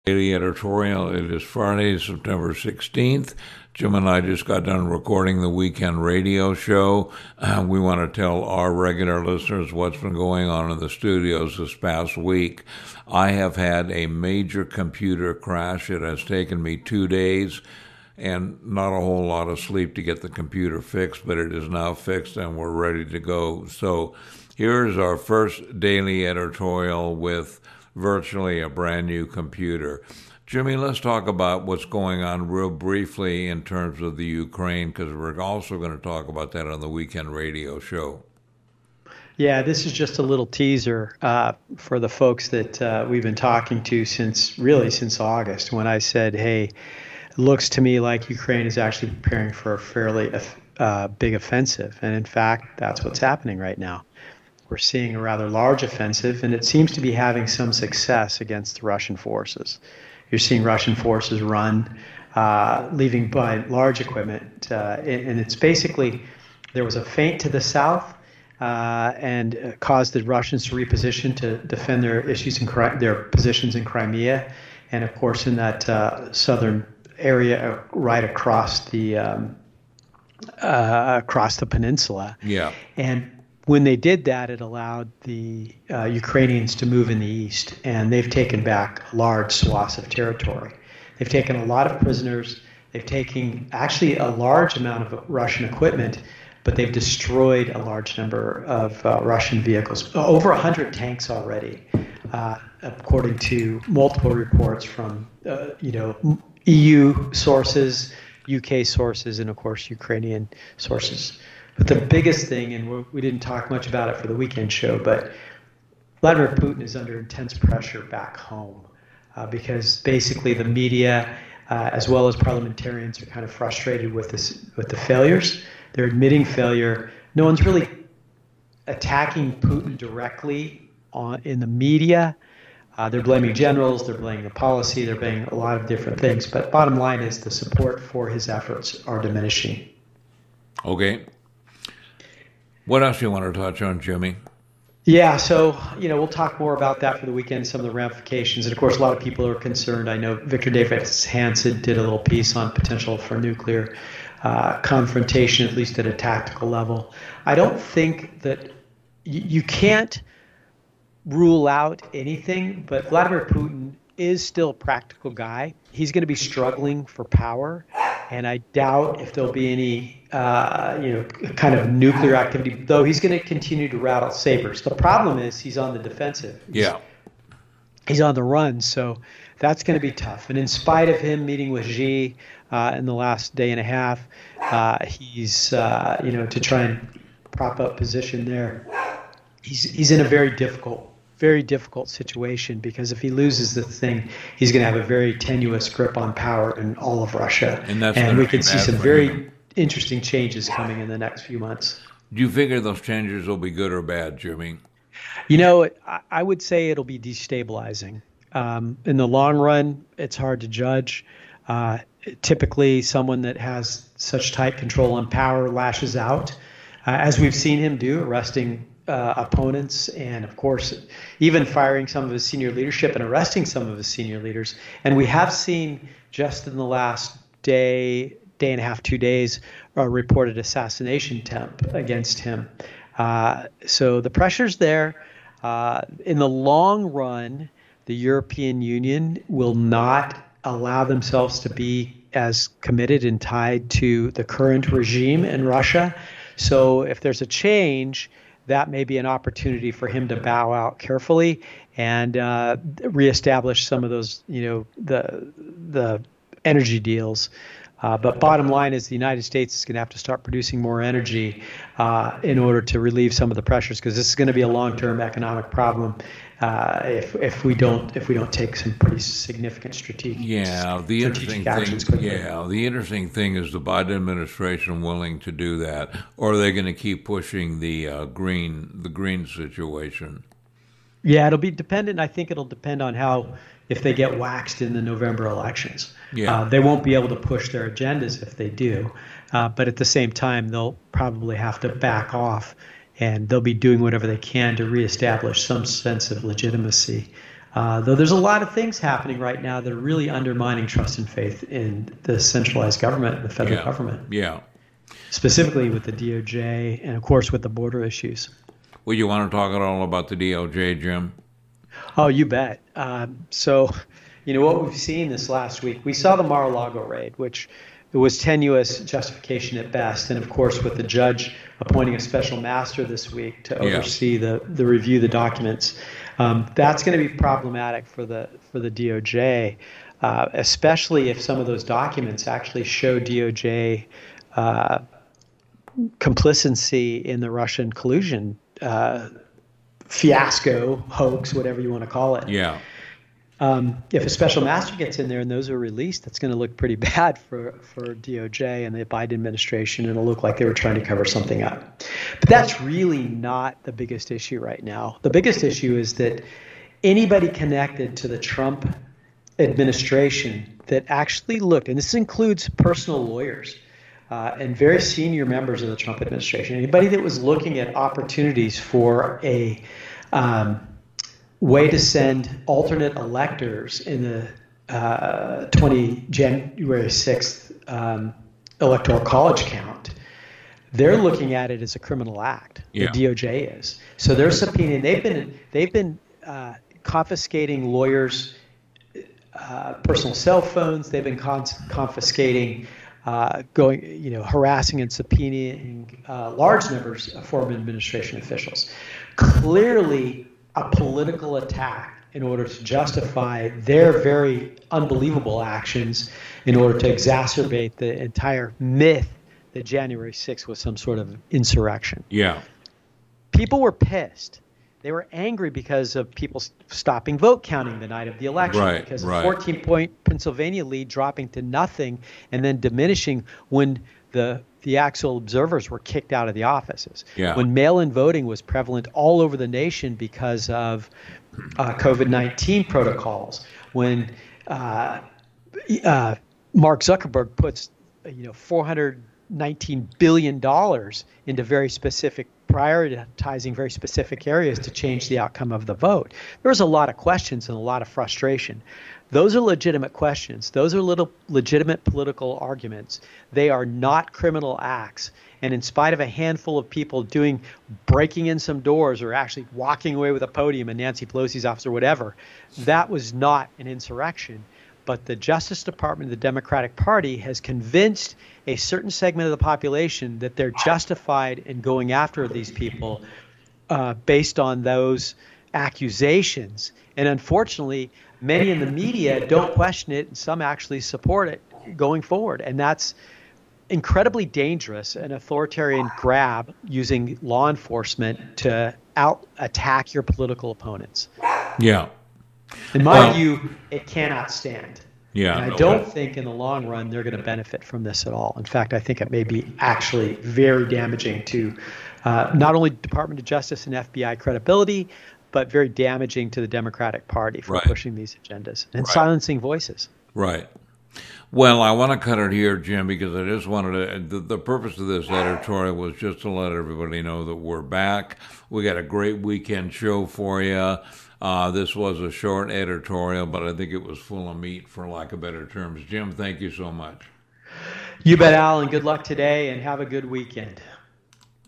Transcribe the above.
Daily editorial. It is Friday, September 16th. Jim and I just got done recording the weekend radio show. We want to tell our regular listeners what's been going on in the studios this past week. I have had a major computer crash. It has taken me 2 days and not a whole lot of sleep to get the computer fixed, but it is now fixed and we're ready to go. So here's our first daily editorial with virtually a brand new computer. Jimmy, let's talk about what's going on real briefly in terms of the Ukraine, because we're also going to talk about that on the weekend radio show. Yeah, this is just a little teaser for the folks that we've been talking to since August, when I said, hey, it looks to me like Ukraine is actually preparing for a fairly big offensive. And in fact, that's what's happening right now. We're seeing a rather large offensive, and it seems to be having some success against the Russian forces. You're seeing Russian forces run, leaving behind large equipment, and it's basically, there was a feint to the south, and caused the Russians to reposition to defend their positions in Crimea, and of course in that southern area right across the peninsula. Yeah. And when they did that, it allowed the Ukrainians to move in the east, and they've taken back large swaths of territory. They've taken a lot of prisoners. They've taken actually a large amount of Russian equipment, but they've destroyed a large number of Russian vehicles. Over 100 tanks already, according to multiple reports from EU sources, UK sources, and of course Ukrainian sources. But the biggest thing, and we didn't talk much about it for the weekend show, but Vladimir Putin is under intense pressure back home because basically the media, as well as parliamentarians, are kind of frustrated with the failures. They're admitting failure. No one's really attacking Putin directly in the media. They're blaming generals, they're blaming the policy, they're blaming a lot of different things. But bottom line is the support for his efforts are diminishing. Okay. What else do you want to touch on, Jimmy? Yeah, so, we'll talk more about that for the weekend, some of the ramifications. And of course, a lot of people are concerned. I know Victor David Hanson did a little piece on potential for nuclear confrontation, at least at a tactical level. I don't think that you can't rule out anything, but Vladimir Putin is still a practical guy. He's going to be struggling for power, and I doubt if there'll be any kind of nuclear activity, though he's going to continue to rattle sabers. The problem is he's on the defensive. He's on the run, so that's going to be tough. And in spite of him meeting with Xi in the last day and a half, he's to try and prop up position there. He's in a very difficult situation, because if he loses the thing, he's going to have a very tenuous grip on power in all of Russia. And we could see some very interesting changes coming in the next few months. Do you figure those changes will be good or bad, Jimmy? I would say it'll be destabilizing. In the long run, it's hard to judge. Typically, someone that has such tight control on power lashes out, as we've seen him do, arresting opponents, and of course even firing some of his senior leadership and arresting some of his senior leaders. And we have seen just in the last day and a half, 2 days, a reported assassination attempt against him. So the pressure's there. In the long run, the European Union will not allow themselves to be as committed and tied to the current regime in Russia. So if there's a change, that may be an opportunity for him to bow out carefully and reestablish some of those, the energy deals. But bottom line is the United States is going to have to start producing more energy in order to relieve some of the pressures, because this is going to be a long-term economic problem if we don't take some pretty significant strategic actions quickly. The interesting thing is the Biden administration willing to do that, or are they going to keep pushing the green situation? Yeah, it'll be dependent. I think it'll depend on if they get waxed in the November elections. They won't be able to push their agendas if they do. But at the same time, they'll probably have to back off, and they'll be doing whatever they can to reestablish some sense of legitimacy Though there's a lot of things happening right now that are really undermining trust and faith in the centralized government, the federal government. Yeah. Specifically with the DOJ and, of course, with the border issues. Well, you want to talk at all about the DOJ, Jim? Oh, you bet. So, what we've seen this last week, we saw the Mar-a-Lago raid, which was tenuous justification at best. And, of course, with the judge appointing a special master this week to oversee the review of the documents, that's going to be problematic for the DOJ, especially if some of those documents actually show DOJ complicity in the Russian collusion fiasco, hoax, whatever you want to call it. Yeah. If a special master gets in there and those are released, that's going to look pretty bad for DOJ and the Biden administration, and it'll look like they were trying to cover something up. But that's really not the biggest issue right now. The biggest issue is that anybody connected to the Trump administration that actually looked, and this includes personal lawyers, and very senior members of the Trump administration, anybody that was looking at opportunities for a way to send alternate electors in the January 6th electoral college count, they're looking at it as a criminal act. Yeah. The DOJ is. So they're subpoenaing. They've been confiscating lawyers' personal cell phones. They've been confiscating. Harassing and subpoenaing large numbers of former administration officials. Clearly a political attack in order to justify their very unbelievable actions, in order to exacerbate the entire myth that January 6th was some sort of insurrection. Yeah. People were pissed. They were angry because of people stopping vote counting the night of the election, because a 14-point Pennsylvania lead dropping to nothing and then diminishing when the actual observers were kicked out of the offices. Yeah. When mail-in voting was prevalent all over the nation because of COVID-19 protocols. When Mark Zuckerberg puts $419 billion into very specific, prioritizing very specific areas to change the outcome of the vote. There was a lot of questions and a lot of frustration. Those are legitimate questions. Those are legitimate political arguments. They are not criminal acts. And in spite of a handful of people breaking in some doors or actually walking away with a podium in Nancy Pelosi's office or whatever, that was not an insurrection. But the Justice Department of the Democratic Party has convinced a certain segment of the population that they're justified in going after these people based on those accusations. And unfortunately, many in the media don't question it, and some actually support it going forward. And that's incredibly dangerous, an authoritarian grab using law enforcement to attack your political opponents. Yeah. In my view, it cannot stand. Yeah. And I don't think in the long run they're going to benefit from this at all. In fact, I think it may be actually very damaging to not only Department of Justice and FBI credibility, but very damaging to the Democratic Party for pushing these agendas and silencing voices. Right. Well, I want to cut it here, Jim, because I just wanted to. The purpose of this editorial was just to let everybody know that we're back. We got a great weekend show for you. This was a short editorial, but I think it was full of meat, for lack of better terms. Jim, thank you so much. You bet, Al, and good luck today, and have a good weekend.